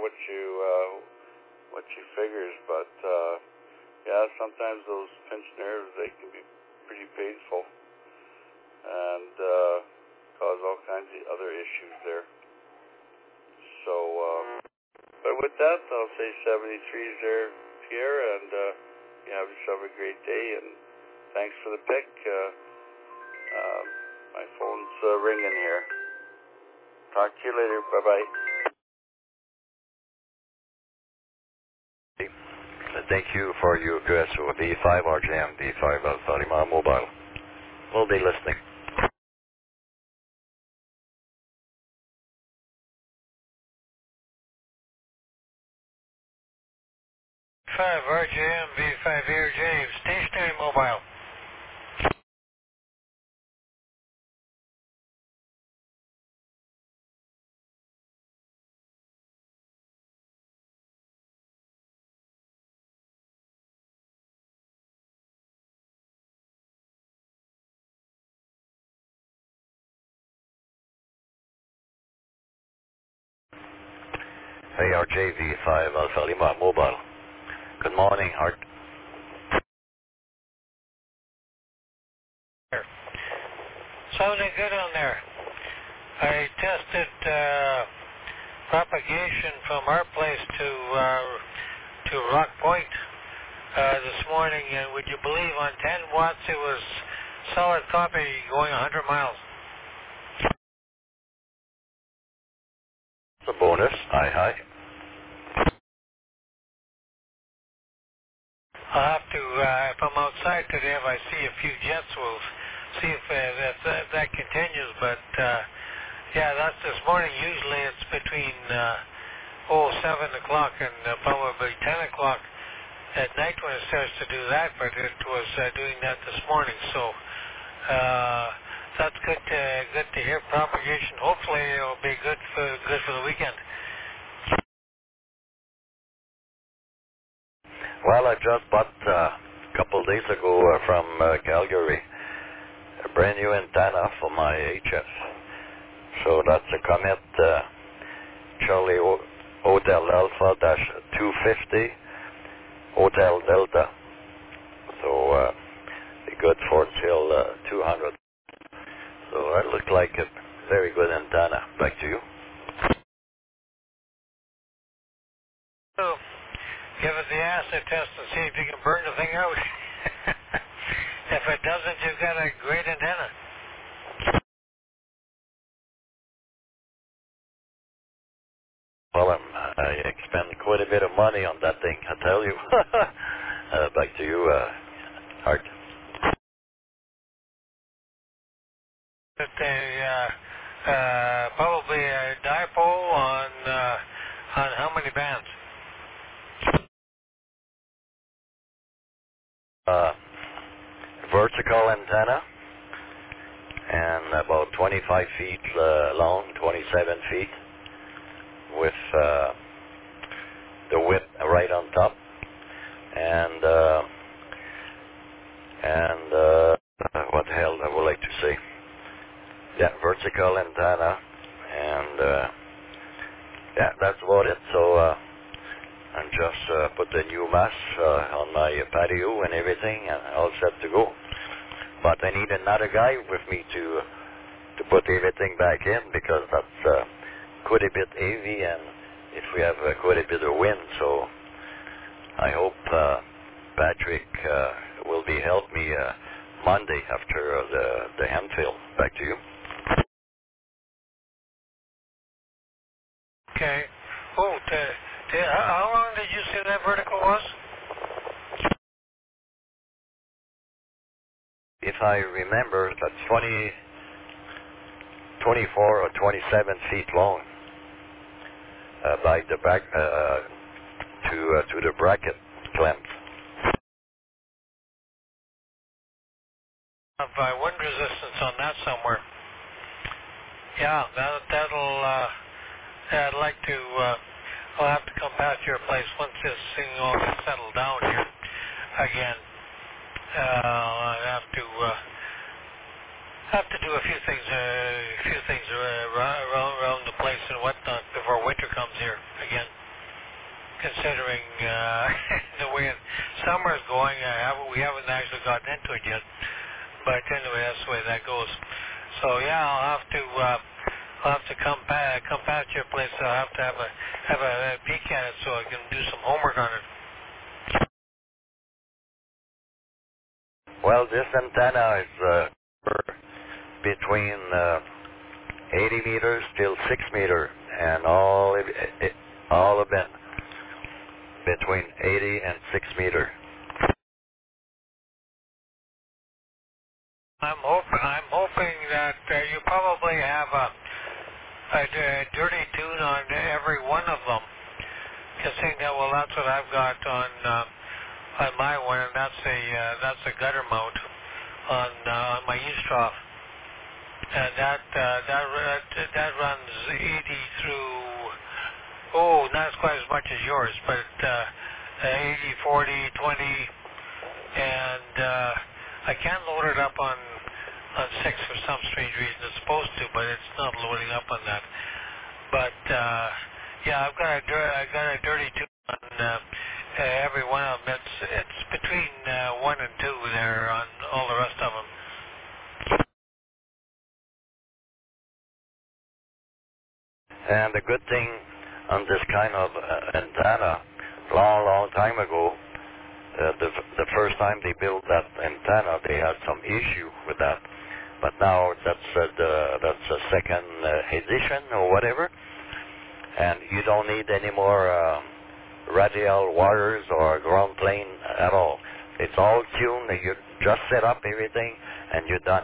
what she figures, but yeah, sometimes those pinched nerves, they can be pretty painful and cause all kinds of other issues there. So, but with that, I'll say 73's there, Pierre, and you have yourself a great day, and thanks for the pick. My phone's ringing here. Talk to you later. Bye-bye. Thank you for your request for V5 RJM, V5 Alpha Lima Mobile. We'll be listening. 5 RJM, V5 Air James, stationary mobile. ARJ V5 Alpha Lima Mobile. Good morning, Art. Sounding good on there. I tested propagation from our place to Rock Point this morning, and would you believe on 10 watts it was solid copy going 100 miles. It's a bonus. Hi. I'll have to, if I'm outside today, if I see a few jets, we'll see if that continues. But yeah, that's this morning. Usually it's between 7 o'clock and probably 10 o'clock at night when it starts to do that, but it was doing that this morning. So that's good to hear propagation. Hopefully it'll be good for the weekend. Well, I just bought a couple days ago from Calgary a brand new antenna for my HF. So that's a Comet Charlie Hotel Alpha -250 Hotel Delta. So be good for till 200. So that looked like a very good antenna. Back to you. So give it the acid test and see if you can burn the thing out. If it doesn't, you've got a great antenna. Well, I expend quite a bit of money on that thing, I tell you. Back to you, Art. Probably a dipole on how many bands? Vertical antenna, and about 25 feet long, 27 feet, with the width right on top, and what the hell I would like to say? Yeah, vertical antenna, and yeah, that's about it. So and just put the new mast on my patio and everything, and all set to go. But I need another guy with me to put everything back in, because that's quite a bit heavy, and if we have quite a bit of wind, so I hope Patrick will be help me Monday after the Hemphill. Back to you. Okay. Oh, how long did you say that vertical was? If I remember, that's 24 or 27 feet long by the back to the bracket clamp. Have wind resistance on that somewhere. Yeah, that'll. I'd like to. I'll have to come past your place once this thing all gets settled down here again. I'll have to do a few things around the place and whatnot before winter comes here again. considering the way summer's going. We haven't actually gotten into it yet, but anyway, that's the way that goes. So yeah, I'll have to come past your place. I'll have to have a peek at it so I can do some homework on it. Well, this antenna is between 80 meters till 6 meter, and all of it between 80 and 6 meter. I'm hoping that you probably have a dirty tune on every one of them. Considering that, well, that's what I've got on my one, and that's a gutter mount on my eaves trough, and that runs 80 through. Oh, not quite as much as yours, but 80, 40, 20, and I can't load it up on 6 for some strange reason. It's supposed to, but it's not loading up on that. But yeah, I've got a dirty tune on every one of them. It's between 1 and 2 there on all the rest of them. And the good thing on this kind of antenna, long time ago, the first time they built that antenna, they had some issue with that. But now that's a second edition or whatever, and you don't need any more radial wires or ground plane at all. It's all tuned. You just set up everything, and you're done.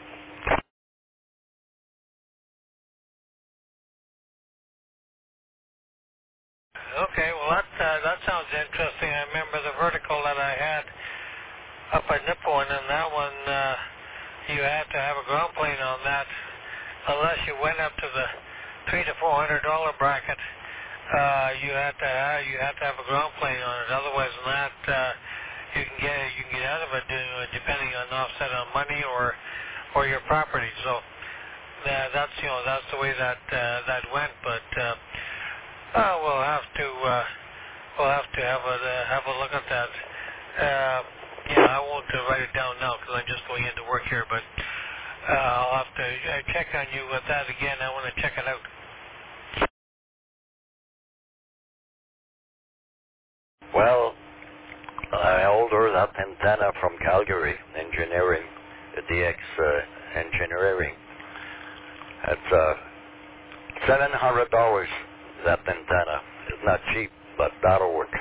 Okay, well that sounds interesting. I remember the vertical that I had up at Nipawin, and that one you had to have a ground plane on that, unless you went up to the $300 to $400 bracket. You had to have a ground plane on it. Otherwise than that, you can get out of it depending on offset on money or your property. So that's the way that went. But we'll have to have a look at that. Yeah, I won't write it down now because I'm just going into work here. But I'll have to check on you with that again. I want to check it out. Well, I ordered that antenna from Calgary Engineering, DX Engineering. It's $700. That antenna. It's not cheap, but that'll work.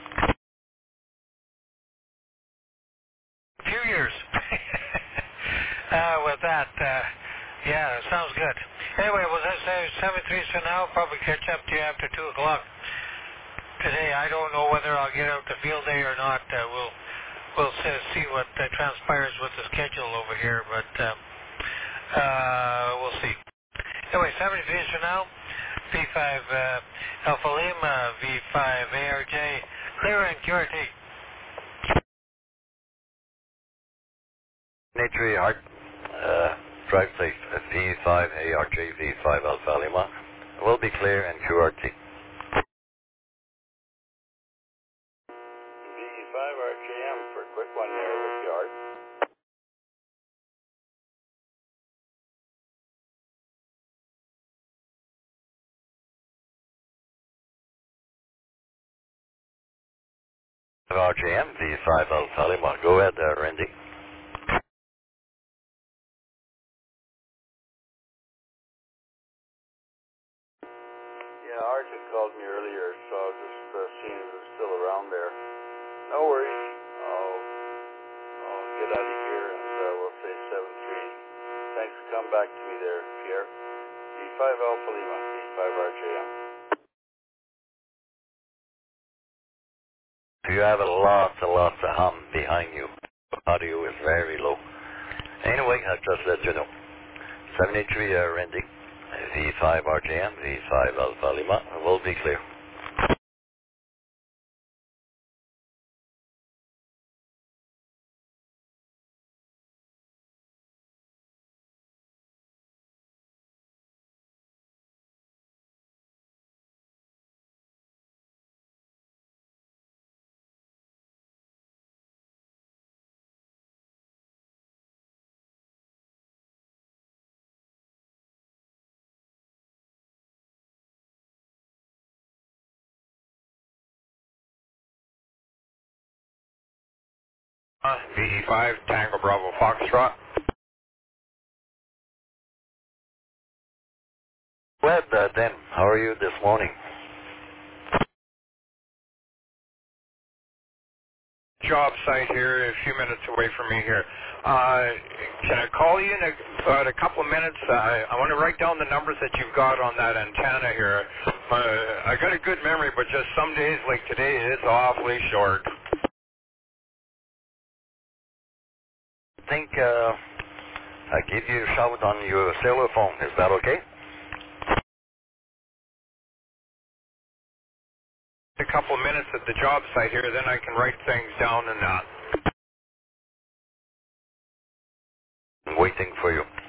A few years. With that, yeah, sounds good. Anyway, was I say 7:03 for now? Probably catch up to you after 2 o'clock today. I don't know whether I'll get out to field day or not. We'll see what transpires with the schedule over here, but we'll see. Anyway, 7:03 for now. V5 Alpha Lima, V5 ARJ, clear and QRT. Nature Art, drive safe, V5 ARJ, V5 Alpha Lima. Will be clear and QRT. V5 RJM for a quick one there with the Art. RJM, V5 Alpha Lima. Go ahead, Randy. Yeah, Art had called me earlier, so I was just seeing if it was still around there. No worries. I'll get out of here and we'll say 7-3. Thanks for coming back to me there, Pierre. V5 Alpha Lima, V5 RJM. You have lots and lots of hum behind you. Audio is very low. Anyway, I'll just let you know. 73 Randy, V5 RJM, V5 Alpha Lima, will be clear. VE5, Tango Bravo Foxtrot. Well, Dan, how are you this morning? Job site here, a few minutes away from me here. Can I call you in about a couple of minutes? I want to write down the numbers that you've got on that antenna here. I got a good memory, but just some days like today, it's awfully short. I think I give you a shout on your cellular phone. Is that okay? A couple of minutes at the job site here, then I can write things down and I'm waiting for you.